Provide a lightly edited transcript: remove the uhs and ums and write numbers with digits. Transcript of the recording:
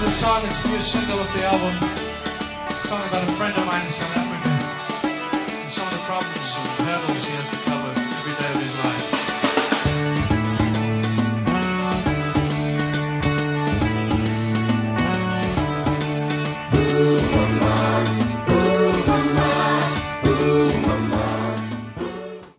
a song that's a new single of the album. It's a song about a friend of mine in South Africa and some of the problems